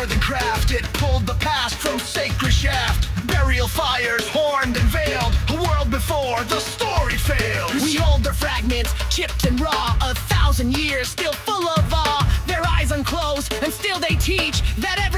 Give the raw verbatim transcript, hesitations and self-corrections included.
more than craft. It pulled the past from sacred shaft. Burial fires, horned and veiled, a world before the story fails. We hold their fragments, chipped and raw, a thousand years still full of awe. Their eyes unclosed, and still they teach that every